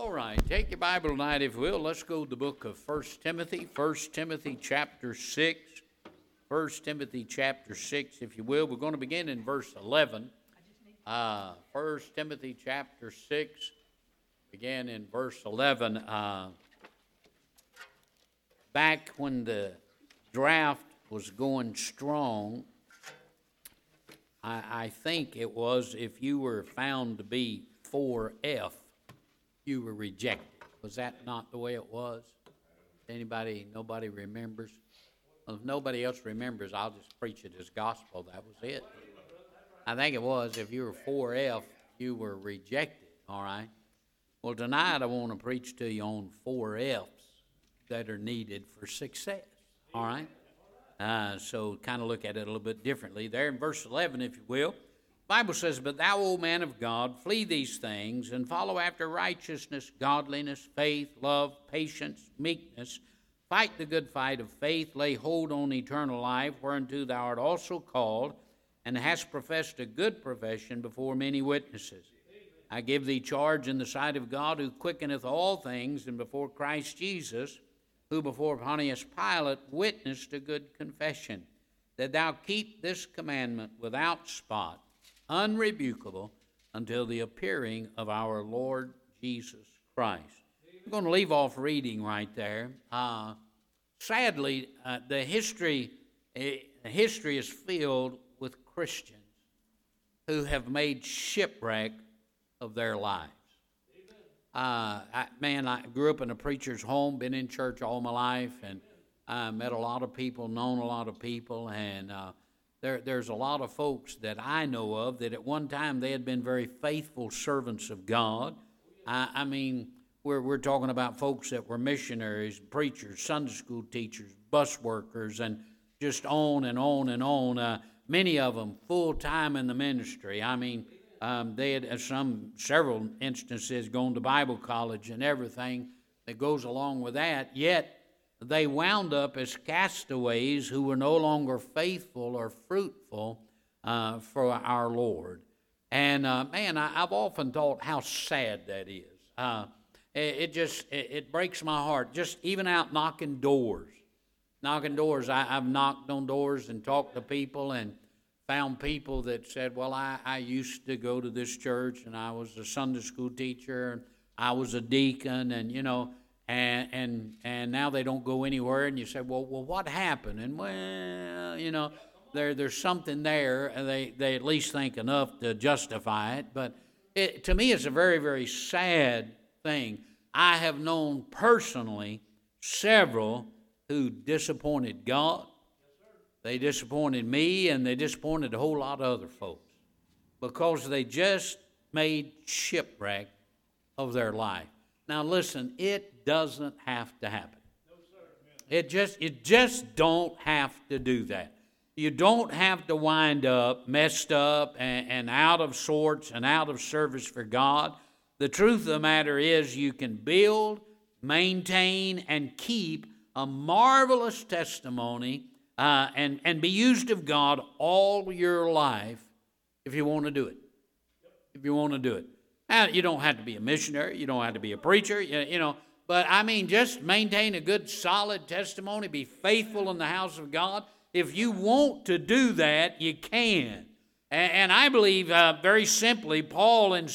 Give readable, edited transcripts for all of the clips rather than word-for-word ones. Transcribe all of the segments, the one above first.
All right, take your Bible tonight, if you will. Let's go to the book of 1 Timothy, 1 Timothy chapter 6. 1 Timothy chapter 6, if you will. We're going to begin in verse 11. 1 Timothy chapter 6, begin in verse 11. Back when the draft was going strong, I think it was if you were found to be 4F, you were rejected. Was that not the way it was? Nobody remembers? Well, if nobody else remembers, I'll just preach it as gospel. That was it. I think it was if you were 4F, you were rejected, all right? Well, tonight I want to preach to you on 4Fs that are needed for success, all right? So kind of look at it a little bit differently. There in verse 11, if you will, the Bible says, "But thou, O man of God, flee these things, and follow after righteousness, godliness, faith, love, patience, meekness. Fight the good fight of faith, lay hold on eternal life, whereunto thou art also called, and hast professed a good profession before many witnesses. I give thee charge in the sight of God, who quickeneth all things, and before Christ Jesus, who before Pontius Pilate witnessed a good confession, that thou keep this commandment without spot, unrebukable, until the appearing of our Lord Jesus Christ." I'm going to leave off reading right there. Sadly, the history is filled with Christians who have made shipwreck of their lives. I grew up in a preacher's home, been in church all my life, and I met a lot of people, known a lot of people, and there's a lot of folks that I know of that at one time they had been very faithful servants of God. I mean, we're talking about folks that were missionaries, preachers, Sunday school teachers, bus workers, and just on and on and on. Many of them full-time in the ministry. I mean, they had several instances gone to Bible college and everything that goes along with that, yet they wound up as castaways who were no longer faithful or fruitful for our Lord. And I've often thought how sad that is. It breaks my heart. Just even out knocking doors. I've knocked on doors and talked to people and found people that said, well, I used to go to this church, and I was a Sunday school teacher, and I was a deacon, and and now they don't go anywhere. And you say, well, what happened? And well, there's something there, and they at least think enough to justify it. But to me, it's a very, very sad thing. I have known personally several who disappointed God. They disappointed me, and they disappointed a whole lot of other folks because they just made shipwreck of their life. Now listen, it doesn't have to happen. It just don't have to do that. You don't have to wind up messed up and out of sorts and out of service for God. The truth of the matter is you can build, maintain, and keep a marvelous testimony and be used of God all your life if you want to do it. If you want to do it. Now, you don't have to be a missionary. You don't have to be a preacher, But, I mean, just maintain a good, solid testimony. Be faithful in the house of God. If you want to do that, you can. And I believe, very simply, Paul was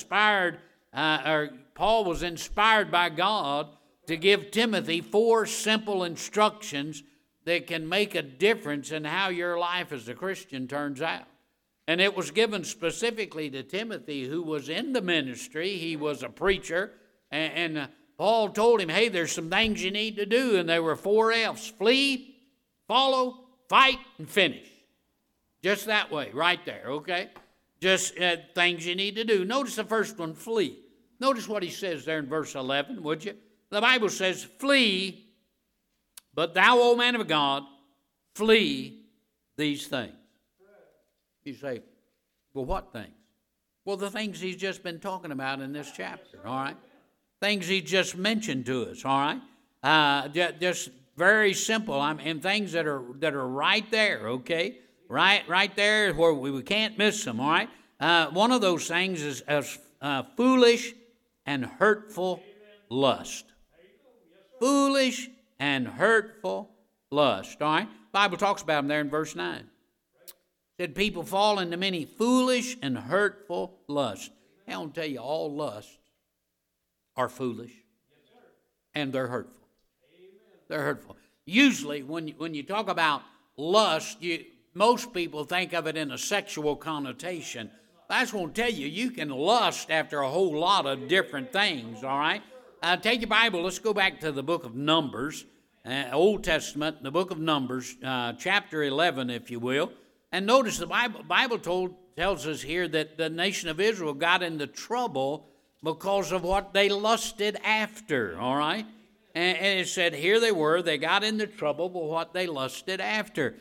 inspired by God to give Timothy 4 simple instructions that can make a difference in how your life as a Christian turns out. And it was given specifically to Timothy, who was in the ministry. He was a preacher. And Paul told him, hey, there's some things you need to do. And there were 4 F's: flee, follow, fight, and finish. Just that way, right there, okay? Just things you need to do. Notice the first one, flee. Notice what he says there in verse 11, would you? The Bible says, flee, but thou, O man of God, flee these things. You say, well, what things? Well, the things he's just been talking about in this chapter, all right? Things he just mentioned to us, all right? Just very simple. And things that are right there, okay? Right there where we can't miss them, all right? One of those things is foolish and hurtful lust. Foolish and hurtful lust. All right? The Bible talks about them there in verse 9. It said people fall into many foolish and hurtful lusts. I want to tell you, all lusts are foolish and they're hurtful. They're hurtful. Usually, when you talk about lust, most people think of it in a sexual connotation. I just want to tell you, you can lust after a whole lot of different things, all right? Take your Bible. Let's go back to the book of Numbers, Old Testament, the book of Numbers, chapter 11, if you will. And notice the Bible tells us here that the nation of Israel got into trouble because of what they lusted after, all right? And it said here they got into trouble with what they lusted after.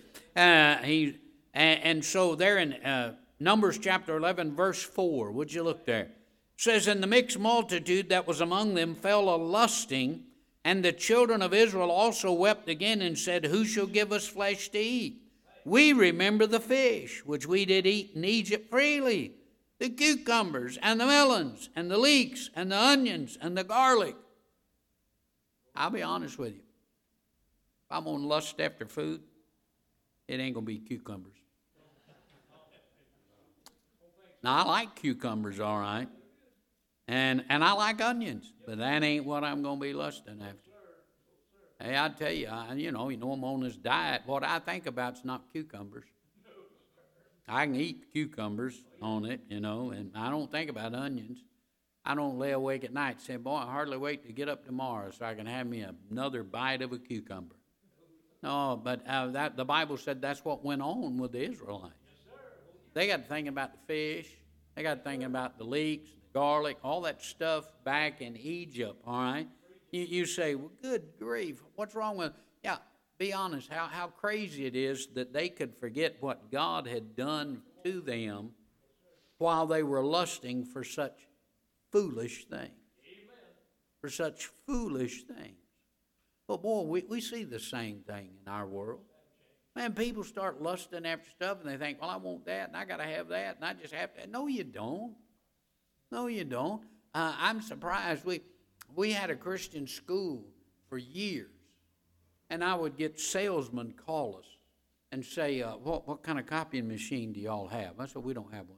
And so there in Numbers chapter 11, verse 4, would you look there? It says, and the mixed multitude that was among them fell a-lusting, and the children of Israel also wept again and said, who shall give us flesh to eat? We remember the fish, which we did eat in Egypt freely, the cucumbers and the melons and the leeks and the onions and the garlic. I'll be honest with you. If I'm going to lust after food, it ain't going to be cucumbers. Now, I like cucumbers, all right, and I like onions, but that ain't what I'm going to be lusting after. Hey, I tell you, I'm on this diet. What I think about is not cucumbers. I can eat cucumbers on it, and I don't think about onions. I don't lay awake at night saying, boy, I hardly wait to get up tomorrow so I can have me another bite of a cucumber. No, but the Bible said that's what went on with the Israelites. They got to think about the fish. They got to think about the leeks, the garlic, all that stuff back in Egypt, all right? You say, well, good grief, what's wrong with it? Yeah, be honest, how crazy it is that they could forget what God had done to them while they were lusting for such foolish things. For such foolish things. But boy, we see the same thing in our world. Man, people start lusting after stuff and they think, well, I want that and I got to have that and I just have to. No, you don't. No, you don't. I'm surprised. We had a Christian school for years, and I would get salesmen call us and say, what kind of copying machine do y'all have? I said, we don't have one.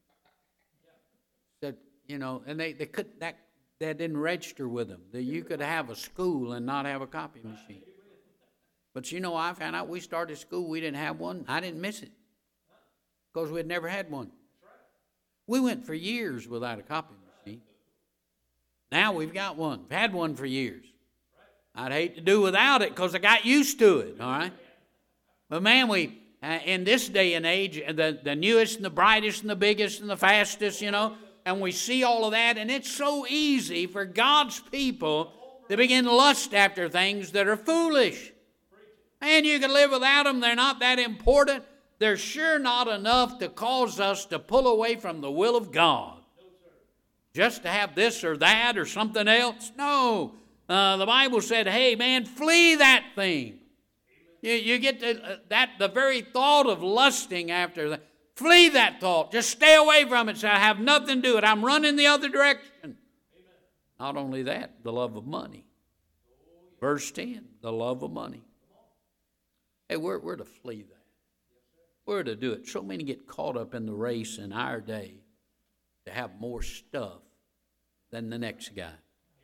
Said, and they couldn't, that didn't register with them, that you could have a school and not have a copying machine. But I found out we started school, we didn't have one. I didn't miss it because we had never had one. We went for years without a copying machine. Now we've got one. We've had one for years. I'd hate to do without it because I got used to it, all right? But man, in this day and age, the newest and the brightest and the biggest and the fastest, and we see all of that, and it's so easy for God's people to begin to lust after things that are foolish. Man, you can live without them. They're not that important. They're sure not enough to cause us to pull away from the will of God. Just to have this or that or something else? No. The Bible said, hey, man, flee that thing. You get the very thought of lusting after that. Flee that thought. Just stay away from it. Say, I have nothing to do with it. I'm running the other direction. Amen. Not only that, the love of money. Verse 10, the love of money. Hey, we're to flee that. We're to do it. So many get caught up in the race in our day to have more stuff than the next guy.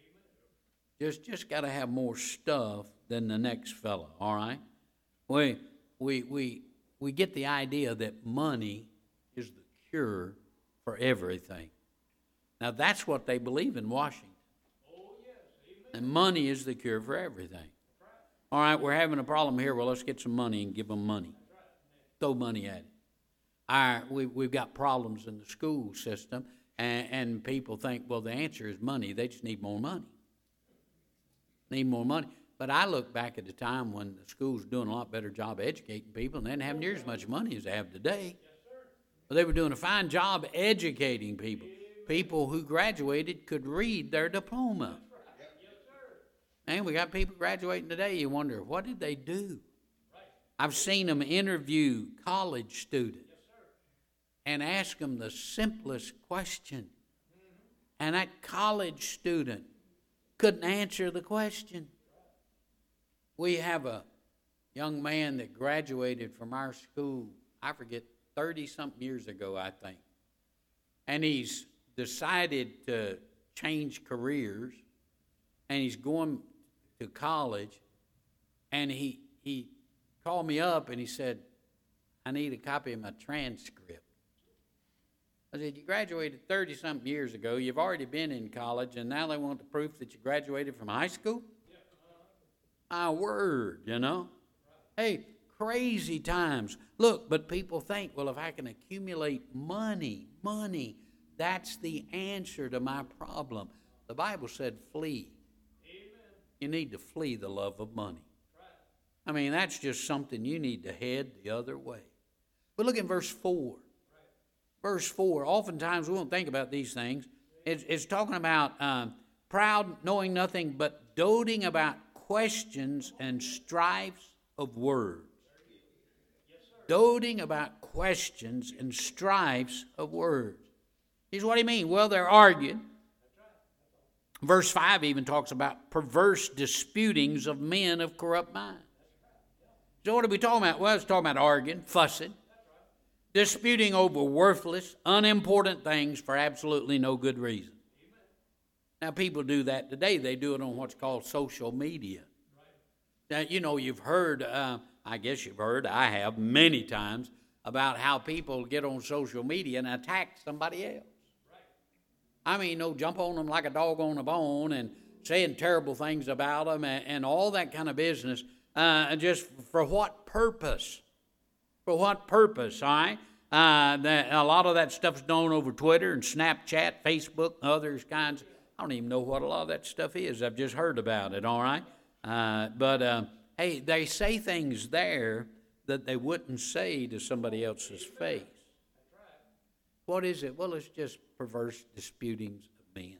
Just got to have more stuff than the next fellow, all right? We get the idea that money is the cure for everything. Now, that's what they believe in Washington. And money is the cure for everything. All right, we're having a problem here. Well, let's get some money and give them money. Throw money at it. We've got problems in the school system, and people think, well, the answer is money. They just need more money. Need more money. But I look back at the time when the schools were doing a lot better job educating people, and they didn't have near as much money as they have today. But they were doing a fine job educating people. People who graduated could read their diploma. And we got people graduating today, you wonder, what did they do? I've seen them interview college students and ask them the simplest question. And that college student couldn't answer the question. We have a young man that graduated from our school, I forget, 30-something years ago, I think. And he's decided to change careers, and he's going to college, and he called me up and he said, I need a copy of my transcript. I said, you graduated 30-something years ago. You've already been in college, and now they want the proof that you graduated from high school? My word, you know. Hey, crazy times. Look, but people think, well, if I can accumulate money, that's the answer to my problem. The Bible said flee. Amen. You need to flee the love of money. I mean, that's just something you need to head the other way. But look at verse 4. Verse 4, oftentimes we won't think about these things. It's talking about proud, knowing nothing, but doting about questions and strifes of words. Doting about questions and strifes of words. Here's what he means. Well, they're arguing. Verse 5 even talks about perverse disputings of men of corrupt minds. So what are we talking about? Well, it's talking about arguing, fussing, disputing over worthless, unimportant things for absolutely no good reason. Now, people do that today. They do it on what's called social media. Now, you know, you've heard, I guess you've heard, I have many times, about how people get on social media and attack somebody else. I mean, jump on them like a dog on a bone and saying terrible things about them and all that kind of business. Just for what purpose? For what purpose, all right? A lot of that stuff's done over Twitter and Snapchat, Facebook, others kinds. I don't even know what a lot of that stuff is. I've just heard about it, all right? But hey, they say things there that they wouldn't say to somebody else's face. What is it? Well, it's just perverse disputings of men.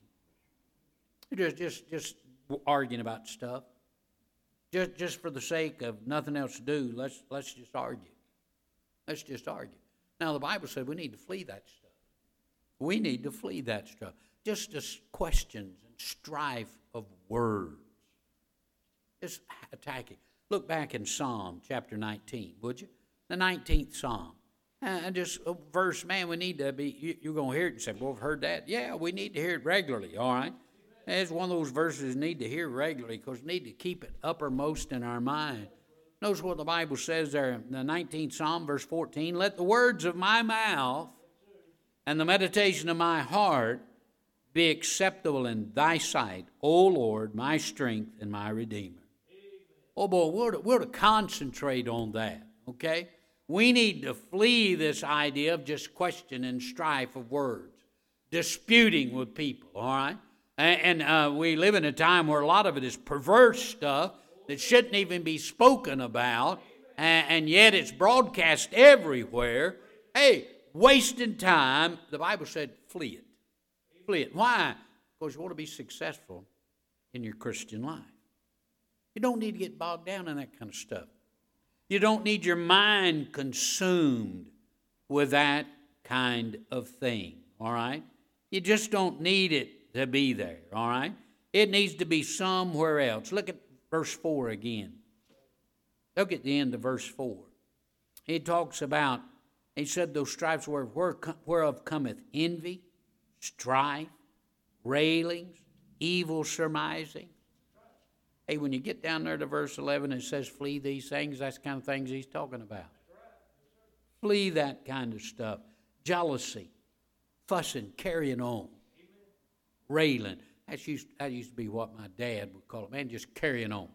Just arguing about stuff. Just for the sake of nothing else to do, let's just argue. Let's just argue. Now, the Bible said we need to flee that stuff. We need to flee that stuff. Just questions and strife of words. Just attacking. Look back in Psalm chapter 19, would you? The 19th Psalm. And just a verse, man, we need to be, you're going to hear it and say, well, I've heard that. Yeah, we need to hear it regularly, all right? It's one of those verses we need to hear regularly because we need to keep it uppermost in our mind. Notice what the Bible says there in the 19th Psalm, verse 14. Let the words of my mouth and the meditation of my heart be acceptable in thy sight, O Lord, my strength and my Redeemer. Oh, boy, we're to concentrate on that, okay? We need to flee this idea of just question and strife of words, disputing with people, all right? And we live in a time where a lot of it is perverse stuff that shouldn't even be spoken about, and yet it's broadcast everywhere. Hey, wasting time. The Bible said flee it. Flee it. Why? Because you want to be successful in your Christian life. You don't need to get bogged down in that kind of stuff. You don't need your mind consumed with that kind of thing, all right? You just don't need it to be there, all right? It needs to be somewhere else. Look at verse 4 again. Look at the end of verse 4. He talks about, he said, those strifes whereof cometh envy, strife, railings, evil surmising. Hey, when you get down there to verse 11, it says, flee these things. That's the kind of things he's talking about. Flee that kind of stuff. Jealousy, fussing, carrying on, railing. That used to be what my dad would call it. Man, just carrying on.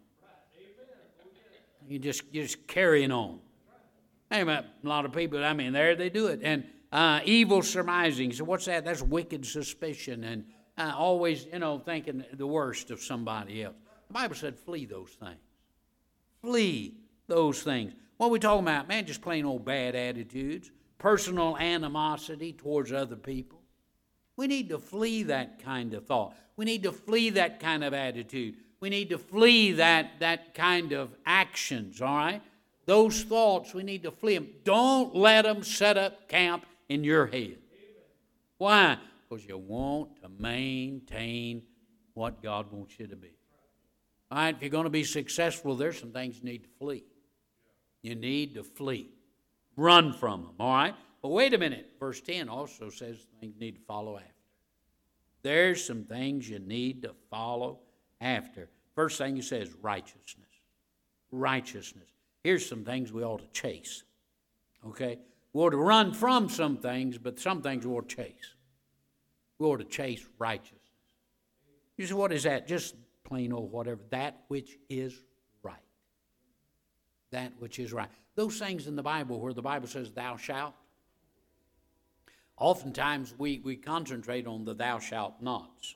You're just carrying on. Hey, a lot of people, I mean, there they do it. And evil surmising. So what's that? That's wicked suspicion and always, thinking the worst of somebody else. The Bible said flee those things. Flee those things. What are we talking about? Man, just plain old bad attitudes, personal animosity towards other people. We need to flee that kind of thought. We need to flee that kind of attitude. We need to flee that kind of actions, all right? Those thoughts, we need to flee them. Don't let them set up camp in your head. Why? Because you want to maintain what God wants you to be. All right, if you're going to be successful, there's some things you need to flee. You need to flee. Run from them, all right? But wait a minute. Verse 10 also says things you need to follow after. There's some things you need to follow after. First thing he says, righteousness. Righteousness. Here's some things we ought to chase, okay? We ought to run from some things, but some things we ought to chase. We ought to chase righteousness. You say, what is that? Just plain old whatever. That which is right. That which is right. Those things in the Bible where the Bible says, thou shalt, oftentimes we concentrate on the thou shalt nots.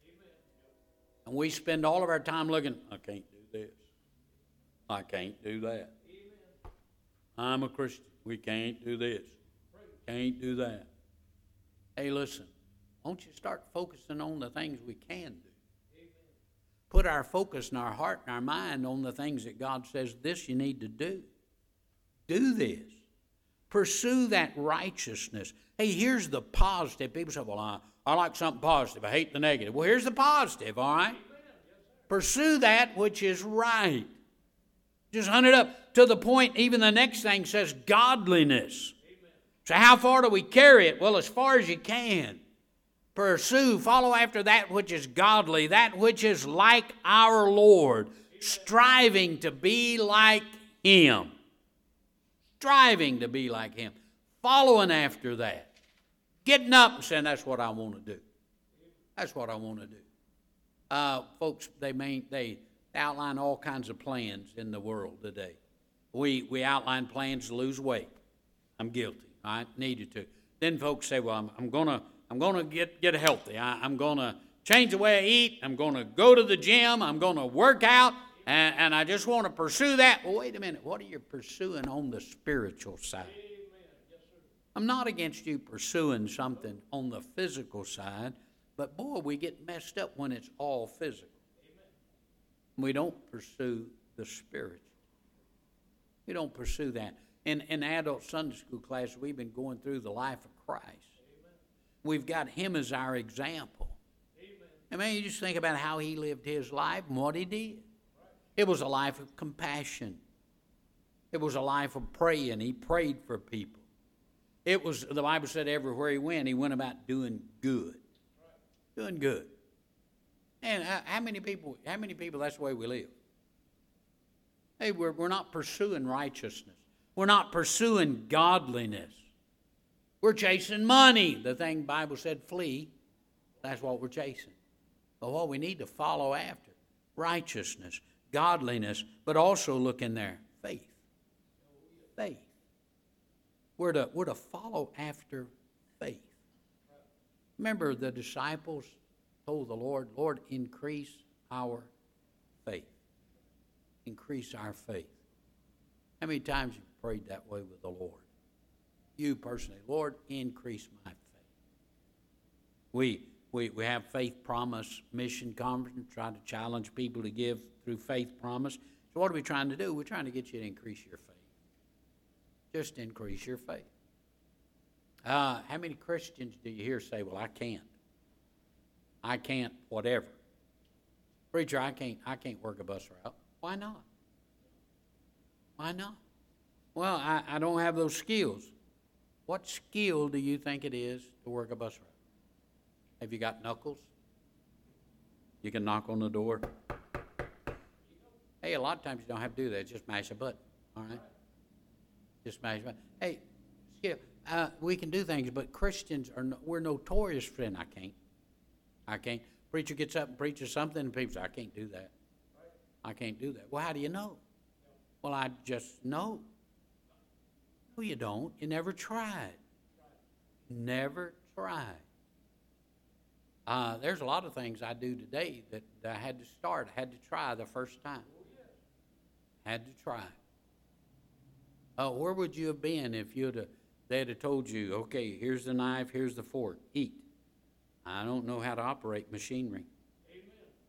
And we spend all of our time looking, I can't do this. I can't do that. I'm a Christian. We can't do this. Can't do that. Hey, listen. Won't you start focusing on the things we can do? Put our focus and our heart and our mind on the things that God says, this you need to do. Do this. Pursue that righteousness. Hey, here's the positive. People say, well, I like something positive. I hate the negative. Well, here's the positive, all right? Pursue that which is right. Just hunt it up to the point, even the next thing says godliness. So how far do we carry it? Well, as far as you can. Pursue, follow after that which is godly, that which is like our Lord, striving to be like Him. Striving to be like Him. Following after that. Getting up and saying, that's what I want to do. That's what I want to do. Folks, they outline all kinds of plans in the world today. We outline plans to lose weight. I'm guilty. I needed to. Then folks say, well, I'm gonna get healthy. I'm gonna change the way I eat. I'm gonna go to the gym. I'm gonna work out, and I just want to pursue that. Well, wait a minute. What are you pursuing on the spiritual side? I'm not against you pursuing something on the physical side, but boy, we get messed up when it's all physical. We don't pursue the spiritual. We don't pursue that. In adult Sunday school class, we've been going through the life of Christ. We've got Him as our example. I mean, you just think about how He lived His life and what He did. It was a life of compassion. It was a life of praying. He prayed for people. It was, the Bible said everywhere He went about doing good. Doing good. And how many people, that's the way we live? Hey, we're not pursuing righteousness. We're not pursuing godliness. We're chasing money. The thing the Bible said, flee. That's what we're chasing. But what we need to follow after, righteousness, godliness, but also look in there, faith. Faith. We're to follow after faith. Remember, the disciples told the Lord, Lord, increase our faith. Increase our faith. How many times you prayed that way with the Lord? You personally, Lord, increase my faith. We have Faith Promise Mission Conference, trying to challenge people to give through Faith Promise. So what are we trying to do? We're trying to get you to increase your faith. Just increase your faith. How many Christians do you hear say, well, I can't whatever. Preacher, I can't work a bus route. Why not? Why not? Well, I don't have those skills. What skill do you think it is to work a bus route? Have you got knuckles? You can knock on the door. Hey, a lot of times you don't have to do that. Just mash a button, all right? Just mash a button. Hey, we can do things, but Christians, we're notorious for saying, I can't. Preacher gets up and preaches something, and people say, I can't do that. I can't do that. Well, how do you know? Well, I just know. No, you don't. You never tried. Never tried. There's a lot of things I do today that I had to start. I had to try the first time. Had to try. Where would you have been if they'd have told you, okay, here's the knife, here's the fork, eat. I don't know how to operate machinery. Amen.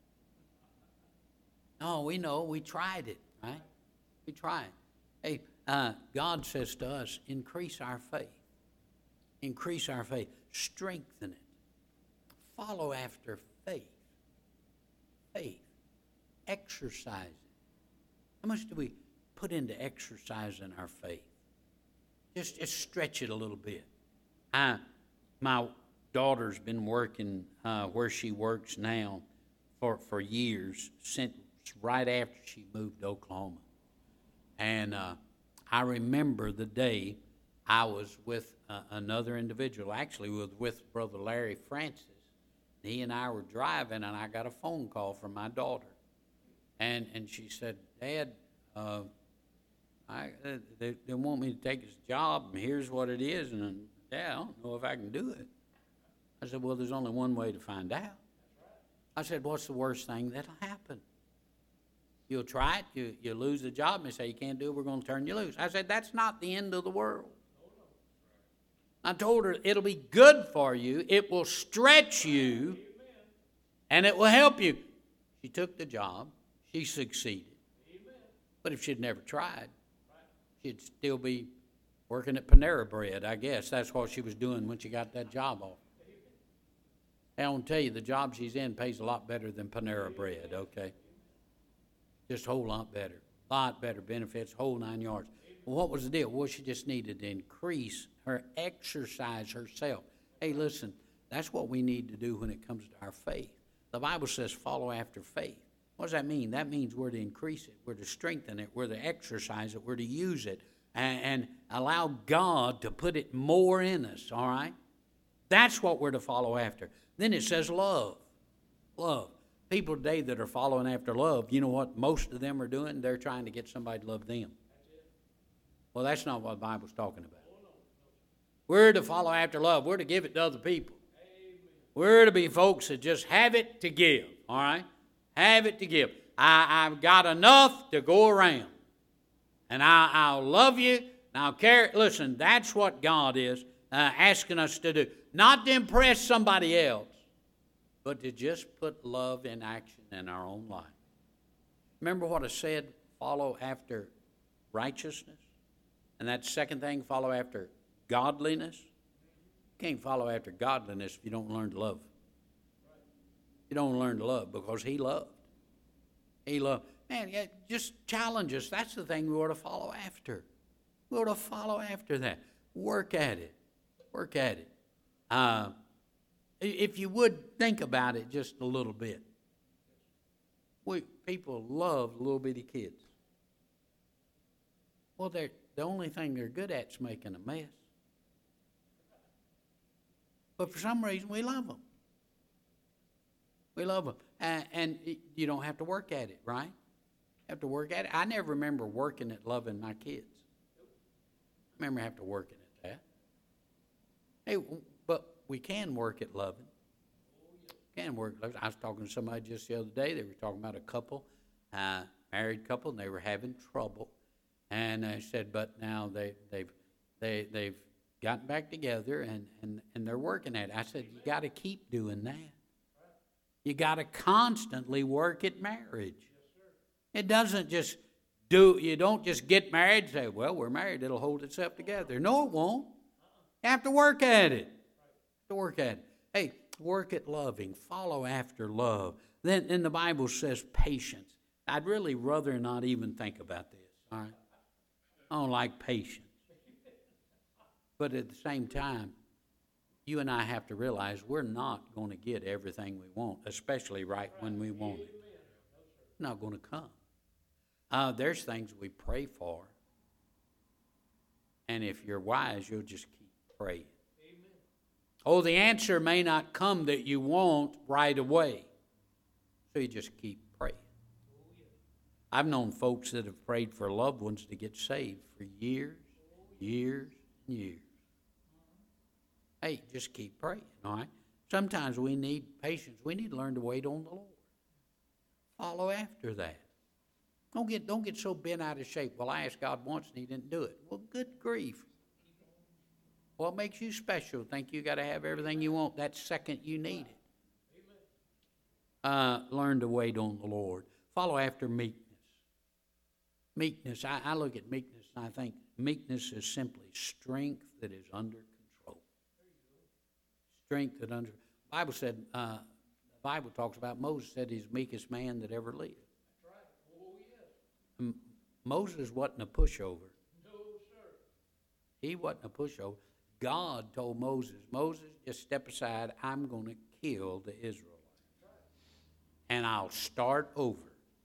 No, we know. We tried it, right? We tried. Hey, God says to us, increase our faith. Increase our faith. Strengthen it. Follow after faith. faith. Exercise it. How much do we put into exercising our faith? Just stretch it a little bit. My daughter's been working where she works now for years, since right after she moved to Oklahoma. And I remember the day I was with another individual, actually with Brother Larry Francis. He and I were driving, and I got a phone call from my daughter. And she said, Dad, they want me to take this job, and here's what it is. And Dad, I don't know if I can do it. I said, well, there's only one way to find out. I said, what's the worst thing that'll happen? You'll try it, you lose the job, and they say you can't do it, we're going to turn you loose. I said, that's not the end of the world. I told her, it'll be good for you, it will stretch you, and it will help you. She took the job, she succeeded. But if she'd never tried, she'd still be working at Panera Bread, I guess. That's what she was doing when she got that job off. I want to tell you, the job she's in pays a lot better than Panera Bread, okay? Just a whole lot better. A lot better benefits, whole 9 yards. Well, what was the deal? Well, she just needed to increase her exercise herself. Hey, listen, that's what we need to do when it comes to our faith. The Bible says follow after faith. What does that mean? That means we're to increase it, we're to strengthen it, we're to exercise it, we're to use it, and allow God to put it more in us, all right? That's what we're to follow after. Then it says love. Love. People today that are following after love, you know what most of them are doing? They're trying to get somebody to love them. Well, that's not what the Bible's talking about. We're to follow after love. We're to give it to other people. We're to be folks that just have it to give, all right? Have it to give. I've got enough to go around. And I'll love you, and I'll care. Listen, that's what God is asking us to do. Not to impress somebody else, but to just put love in action in our own life. Remember what I said, follow after righteousness? And that second thing, follow after godliness. You can't follow after godliness if you don't learn to love. You don't learn to love because He loved. He loved. Man, yeah, just challenge us. That's the thing we ought to follow after. We ought to follow after that. Work at it. Work at it. If you would think about it just a little bit. People love little bitty kids. Well, the only thing they're good at is making a mess. But for some reason, we love them. We love them. And you don't have to work at it, right? You have to work at it. I never remember working at loving my kids. I remember having to work at that. Hey, but we can work at loving. Can work. I was talking to somebody just the other day. They were talking about a couple, married couple, and they were having trouble. And I said, but now they've gotten back together and they're working at it. I said, you got to keep doing that. You got to constantly work at marriage. It doesn't just you don't just get married and say, well, we're married, it'll hold itself together. No, it won't. You have to work at it. To work at it. Hey, work at loving. Follow after love. Then the Bible says patience. I'd really rather not even think about this, all right? I don't like patience. But at the same time, you and I have to realize we're not going to get everything we want, especially right when we want it. It's not going to come. There's things we pray for, and if you're wise, you'll just keep praying. Oh, the answer may not come that you want right away, so you just keep praying. I've known folks that have prayed for loved ones to get saved for years, years, and years. Hey, just keep praying, all right? Sometimes we need patience. We need to learn to wait on the Lord. Follow after that. Don't get so bent out of shape. Well, I asked God once and He didn't do it. Well, good grief. What makes you special? Think you got to have everything you want that second you need it. Learn to wait on the Lord. Follow after meekness. Meekness. I look at meekness and I think meekness is simply strength that is under control. Strength that under. The Bible said, Bible talks about Moses, said he's the meekest man that ever lived. That's right. Oh, yes. Moses wasn't a pushover. No, sir. He wasn't a pushover. God told Moses, Moses, just step aside. I'm going to kill the Israelites. And I'll start over.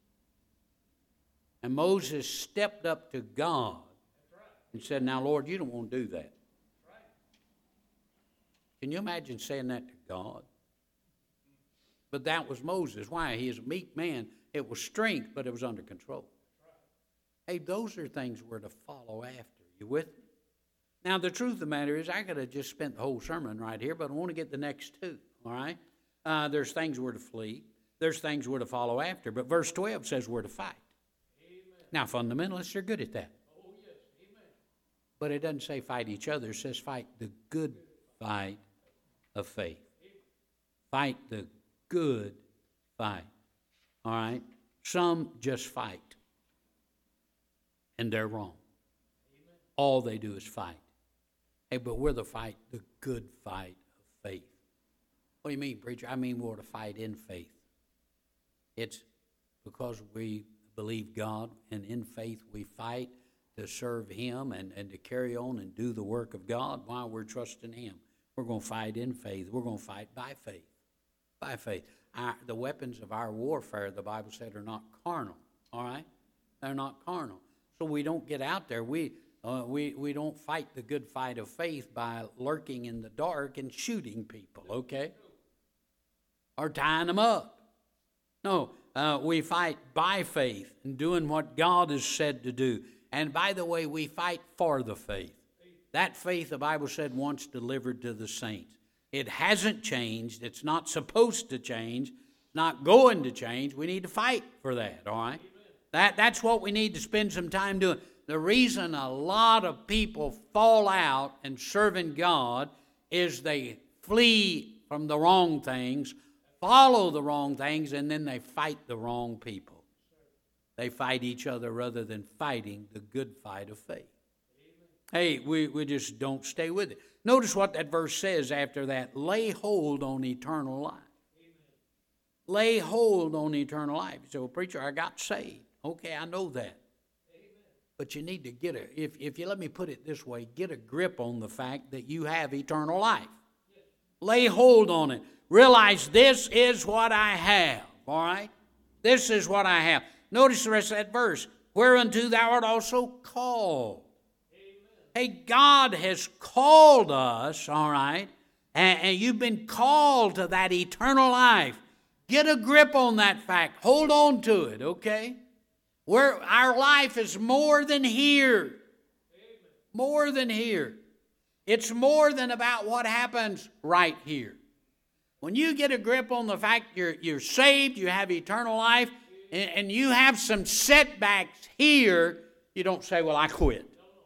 And Moses stepped up to God and said, now, Lord, you don't want to do that. Can you imagine saying that to God? But that was Moses. Why? He is a meek man. It was strength, but it was under control. Hey, those are things we're to follow after. You with me? Now, the truth of the matter is, I could have just spent the whole sermon right here, but I want to get the next two, all right? There's things we're to flee. There's things we're to follow after. But verse 12 says we're to fight. Amen. Now, fundamentalists are good at that. Oh, yes. Amen. But it doesn't say fight each other. It says fight the good fight of faith. Fight the good fight. All right? Some just fight. And they're wrong. Amen. All they do is fight. Hey, but we're to fight the good fight of faith. What do you mean, preacher? I mean we're to fight in faith. It's because we believe God, and in faith we fight to serve Him and to carry on and do the work of God while we're trusting Him. We're going to fight in faith. We're going to fight by faith. By faith. The weapons of our warfare, the Bible said, are not carnal. All right? They're not carnal. So we don't get out there. We don't fight the good fight of faith by lurking in the dark and shooting people, okay? Or tying them up. No, we fight by faith and doing what God has said to do. And by the way, we fight for the faith. That faith, the Bible said, once delivered to the saints. It hasn't changed. It's not supposed to change. It's not going to change. We need to fight for that, all right? That's what we need to spend some time doing. The reason a lot of people fall out in serving God is they flee from the wrong things, follow the wrong things, and then they fight the wrong people. They fight each other rather than fighting the good fight of faith. Hey, we just don't stay with it. Notice what that verse says after that. Lay hold on eternal life. Lay hold on eternal life. You say, well, preacher, I got saved. Okay, I know that. But you need to get if you let me put it this way, get a grip on the fact that you have eternal life. Lay hold on it. Realize this is what I have, all right? This is what I have. Notice the rest of that verse. Whereunto thou art also called. Hey, God has called us, all right? And you've been called to that eternal life. Get a grip on that fact. Hold on to it, okay? Our life is more than here. More than here. It's more than about what happens right here. When you get a grip on the fact you're saved, you have eternal life, and you have some setbacks here, you don't say, well, I quit.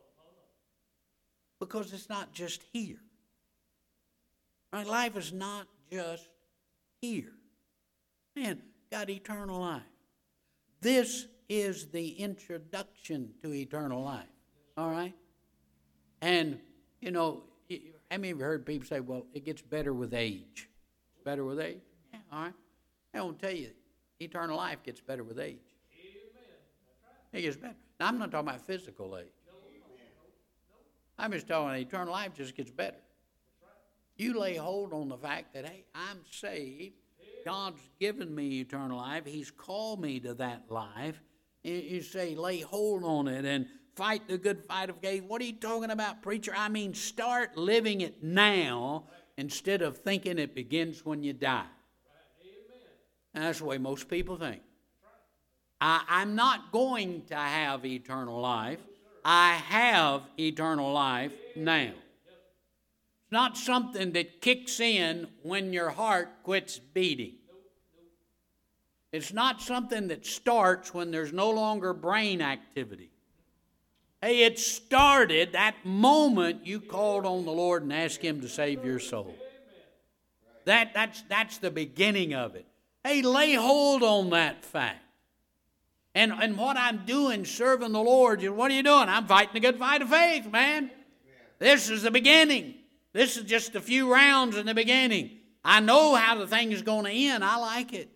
Because it's not just here. Right? Life is not just here. Man, got eternal life. This is the introduction to eternal life. All right? And, you know, how many of you heard people say, well, it gets better with age? It's better with age? Yeah, all right. I want to tell you, eternal life gets better with age. Amen. That's right. It gets better. Now, I'm not talking about physical age. I'm just talking eternal life just gets better. You lay hold on the fact that, hey, I'm saved. God's given me eternal life. He's called me to that life. You say, lay hold on it and fight the good fight of faith. What are you talking about, preacher? I mean, start living it now instead of thinking it begins when you die. And that's the way most people think. I'm not going to have eternal life. I have eternal life now. It's not something that kicks in when your heart quits beating. It's not something that starts when there's no longer brain activity. Hey, it started that moment you called on the Lord and asked Him to save your soul. That's the beginning of it. Hey, lay hold on that fact. And what I'm doing, serving the Lord, what are you doing? I'm fighting the good fight of faith, man. This is the beginning. This is just a few rounds in the beginning. I know how the thing is going to end. I like it.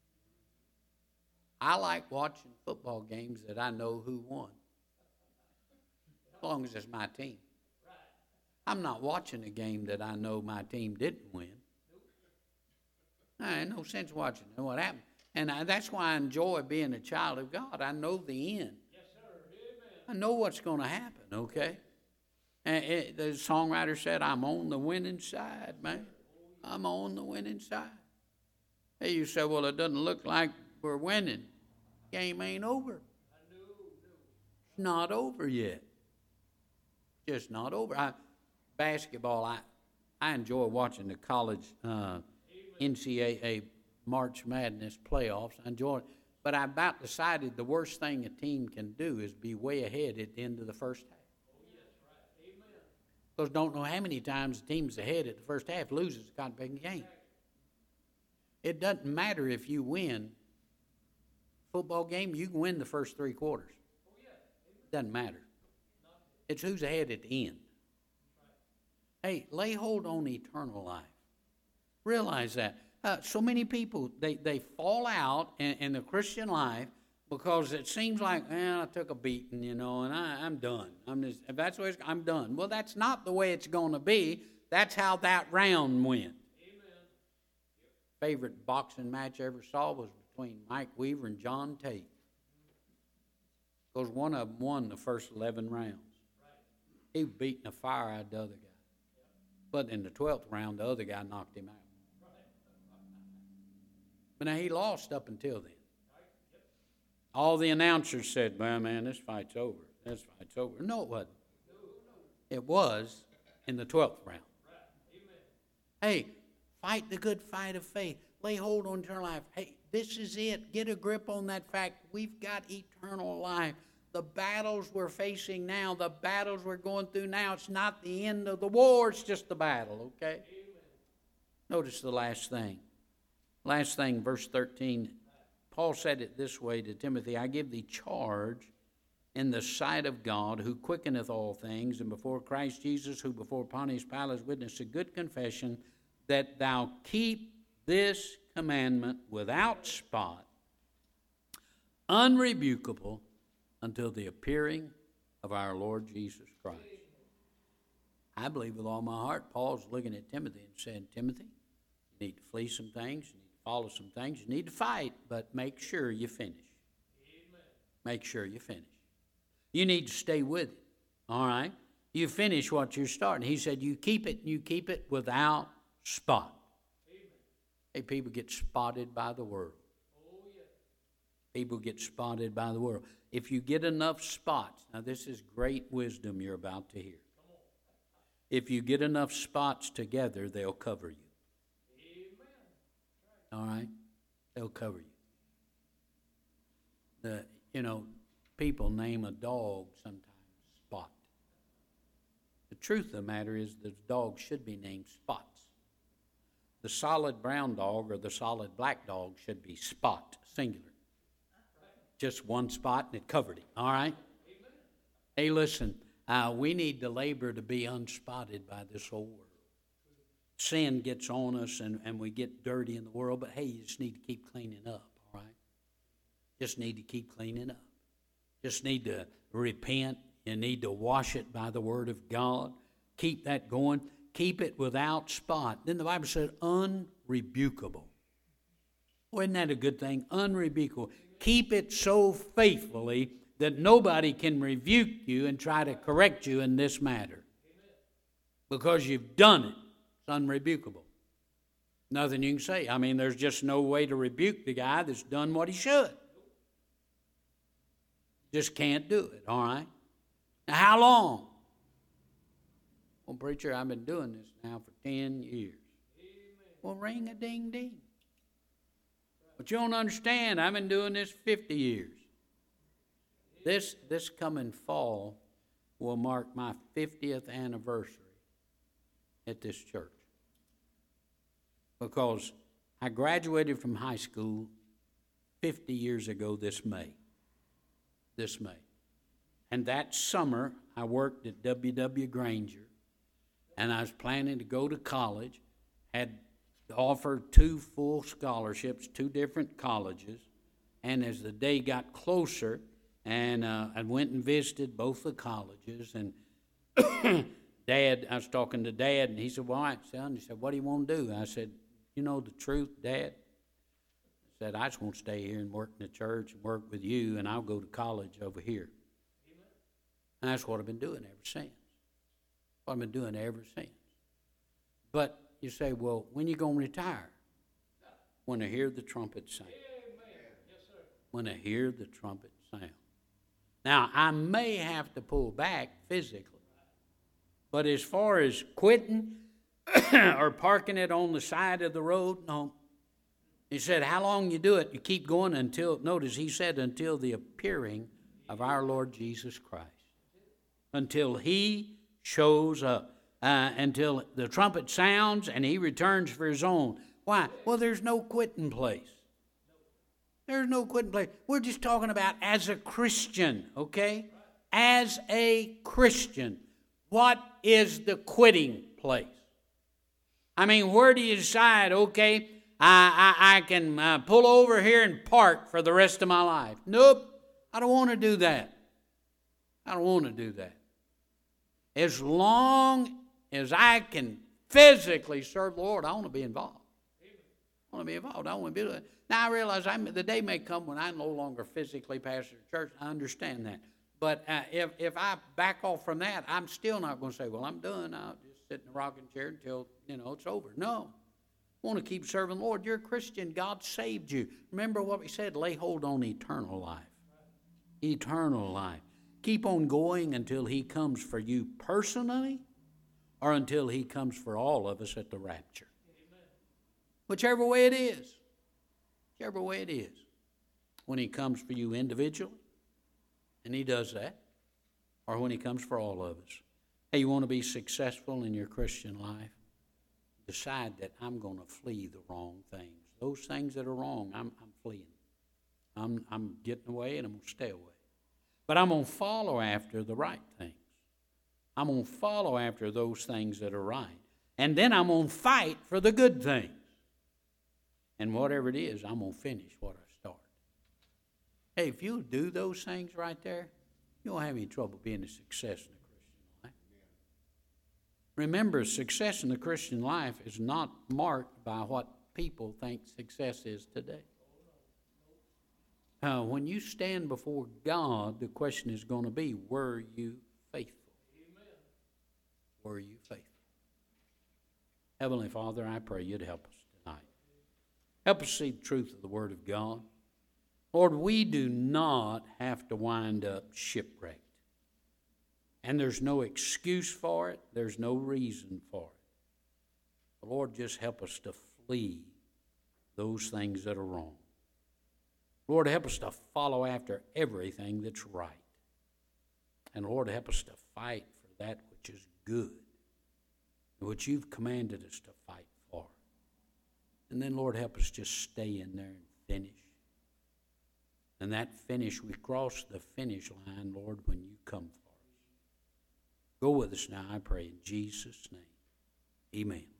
I like watching football games that I know who won, as long as it's my team. I'm not watching a game that I know my team didn't win. There ain't no sense watching what happened. And that's why I enjoy being a child of God. I know the end. Yes, sir. Amen. I know what's going to happen, okay? And the songwriter said, I'm on the winning side, man. I'm on the winning side. Hey, you say, well, it doesn't look like we're winning. Game ain't over. It's not over yet. Just not over. Basketball, I enjoy watching the college NCAA March Madness playoffs. I enjoy it. But I about decided the worst thing a team can do is be way ahead at the end of the first half. Because don't know how many times the team's ahead at the first half loses the cotton-picking game. It doesn't matter if you win football game, you can win the first 3 quarters. Doesn't matter. It's who's ahead at the end. Hey, lay hold on eternal life. Realize that. So many people, they fall out in the Christian life because it seems like, I took a beating, and I'm done. If that's the way I'm done. Well, that's not the way it's going to be. That's how that round went. Amen. Favorite boxing match I ever saw was between Mike Weaver and John Tate. Because one of them won the first 11 rounds. He was beating the fire out of the other guy. But in the 12th round, the other guy knocked him out. But now he lost up until then. All the announcers said, well, man, this fight's over. This fight's over. No, it wasn't. It was in the 12th round. Hey, fight the good fight of faith. Lay hold on eternal life. Hey, this is it. Get a grip on that fact. We've got eternal life. The battles we're facing now, the battles we're going through now, it's not the end of the war. It's just the battle, okay? Notice the last thing. Last thing, verse 13. Paul said it this way to Timothy, I give thee charge in the sight of God, who quickeneth all things, and before Christ Jesus, who before Pontius Pilate witnessed a good confession, that thou keep this commandment without spot, unrebukable, until the appearing of our Lord Jesus Christ. I believe with all my heart, Paul's looking at Timothy and saying, Timothy, you need to flee some things, you need to follow some things, you need to fight, but make sure you finish. Amen. Make sure you finish. You need to stay with it, all right? You finish what you're starting. He said you keep it without spot. Amen. Hey, people get spotted by the world. Oh, yeah. People get spotted by the world. If you get enough spots, now this is great wisdom you're about to hear. If you get enough spots together, they'll cover you. Amen. All right? They'll cover you. People name a dog sometimes Spot. The truth of the matter is the dog should be named Spots. The solid brown dog or the solid black dog should be Spot, singular. Just one spot and it covered him, all right? Amen. Hey, listen, we need to labor to be unspotted by this whole world. Sin gets on us and we get dirty in the world, but hey, you just need to keep cleaning up, all right? Just need to keep cleaning up. Just need to repent. You need to wash it by the word of God. Keep that going. Keep it without spot. Then the Bible said unrebukable. Well, isn't that a good thing? Unrebukable. Keep it so faithfully that nobody can rebuke you and try to correct you in this matter. Because you've done it. It's unrebukable. Nothing you can say. I mean, there's just no way to rebuke the guy that's done what he should. Just can't do it, all right? Now, how long? Well, preacher, I've been doing this now for 10 years. Well, ring a ding ding. But you don't understand, I've been doing this 50 years. This coming fall will mark my 50th anniversary at this church. Because I graduated from high school 50 years ago this May. And that summer, I worked at W.W. Granger, and I was planning to go to college, had offered 2 full scholarships, 2 different colleges. And as the day got closer, and I went and visited both the colleges, and Dad, I was talking to Dad, and he said, "Well, all right, son." He said, "What do you want to do?" I said, "You know the truth, Dad." I said, "I just want to stay here and work in the church and work with you, and I'll go to college over here." Amen. And that's what I've been doing ever since. What I've been doing ever since. But you say, "Well, when you going to retire?" When I hear the trumpet sound. Yes, sir. When I hear the trumpet sound. Now, I may have to pull back physically. But as far as quitting or parking it on the side of the road, no. He said, how long you do it, you keep going until, notice he said, until the appearing of our Lord Jesus Christ. Until he shows up. Until the trumpet sounds and he returns for his own. Why? Well, there's no quitting place. There's no quitting place. We're just talking about as a Christian, okay? As a Christian. What is the quitting place? I mean, where do you decide, okay, I can pull over here and park for the rest of my life? Nope, I don't want to do that. I don't want to do that. As long as I can physically serve the Lord, I want to be involved. I want to be involved. I want to be doing it. Now, I realize the day may come when I no longer physically pastor the church. I understand that. But if I back off from that, I'm still not going to say, well, I'm done. I'll just sit in the rocking chair until, it's over. No. I want to keep serving the Lord. You're a Christian. God saved you. Remember what we said, lay hold on eternal life. Eternal life. Keep on going until he comes for you personally or until he comes for all of us at the rapture. Amen. Whichever way it is. Whichever way it is. When he comes for you individually, and he does that, or when he comes for all of us. Hey, you want to be successful in your Christian life? Decide that I'm going to flee the wrong things. Those things that are wrong, I'm fleeing. I'm getting away and I'm going to stay away. But I'm going to follow after the right things. I'm going to follow after those things that are right. And then I'm going to fight for the good things. And whatever it is, I'm going to finish what I started. Hey, if you'll do those things right there, you won't have any trouble being a success in the Christian life. Remember, success in the Christian life is not marked by what people think success is today. When you stand before God, the question is going to be, were you faithful? Amen. Were you faithful? Heavenly Father, I pray you'd help us tonight. Help us see the truth of the Word of God. Lord, we do not have to wind up shipwrecked. And there's no excuse for it. There's no reason for it. Lord, just help us to flee those things that are wrong. Lord, help us to follow after everything that's right. And Lord, help us to fight for that which is good, which you've commanded us to fight for. And then, Lord, help us just stay in there and finish. And that finish, we cross the finish line, Lord, when you come for us. Go with us now, I pray, in Jesus' name. Amen.